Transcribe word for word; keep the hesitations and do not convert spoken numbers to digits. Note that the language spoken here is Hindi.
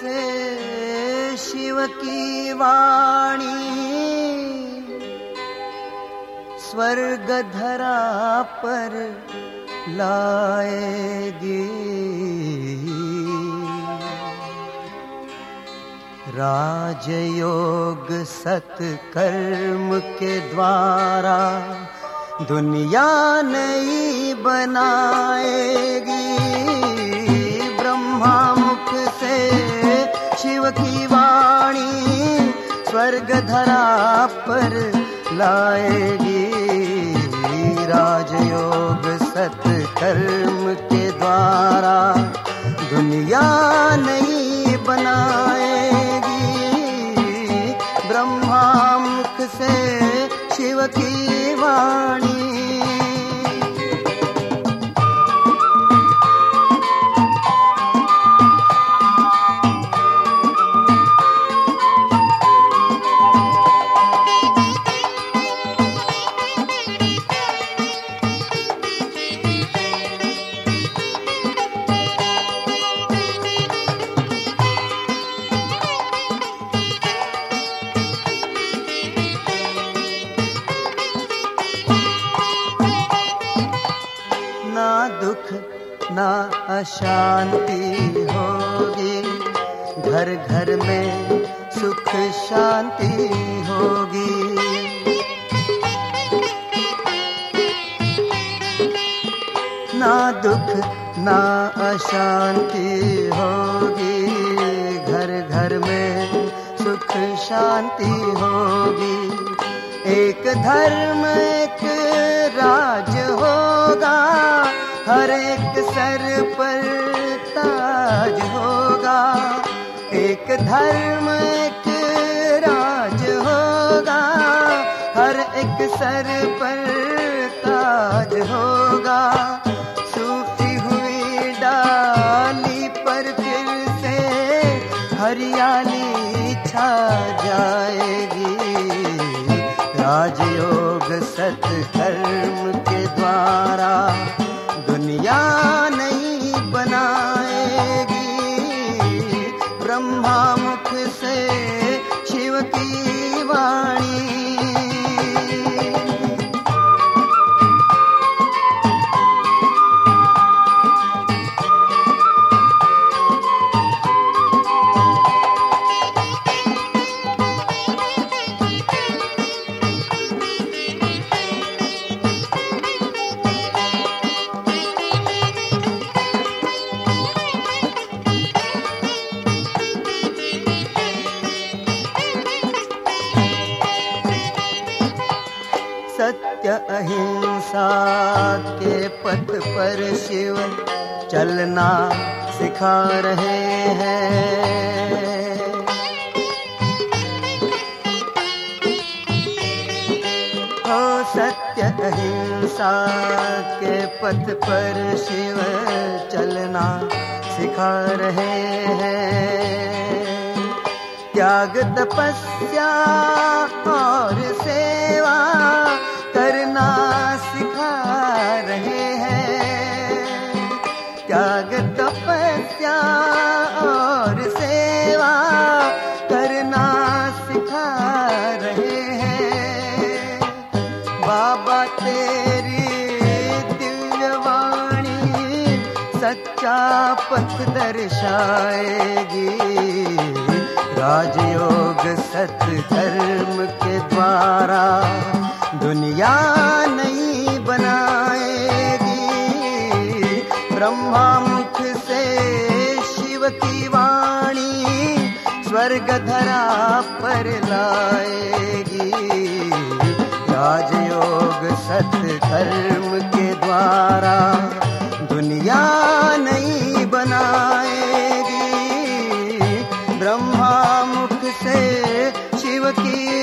से शिव की वाणी स्वर्ग धरा पर लाएगी। राजयोग सत्कर्म के द्वारा दुनिया नई बनाएगी। ब्रह्मा मुख से शिव की वाणी स्वर्ग धरा पर लाएगी। राजयोग सत्कर्म के द्वारा दुनिया नई बनाएगी। ब्रह्मा मुख से शिव की वाणी। ना दुख ना अशांति होगी, घर घर में सुख शांति होगी। ना दुख ना अशांति होगी, घर घर में सुख शांति होगी। एक धर्म एक राज होगा, हर एक सर पर ताज होगा। एक धर्म एक राज होगा, हर एक सर पर ताज होगा। सूखी हुई डाली पर फिर से हरियाली छा जाएगी। राजयोग सत्कर्म के द्वारा दुनिया नई बनाएगी। ब्रह्मा मुख से शिव की वाणी। सत्य अहिंसा के पथ पर शिव चलना सिखा रहे हैं। हो सत्य अहिंसा के पथ पर शिव चलना सिखा रहे हैं। त्याग तपस्या और सेवा करना सिखा रहे हैं। त्याग तपस्या और सेवा करना सिखा रहे हैं। बाबा तेरी दिव्यवाणी सच्चा पथ दर्शाएगी। राजयोग सत्कर्म के द्वारा दुनिया नई बनाएगी। ब्रह्मा मुख से शिव की वाणी स्वर्ग धरा पर लाएगी। राजयोग सत्कर्म के द्वारा दुनिया नई बनाएगी। ब्रह्मा मुख से शिव की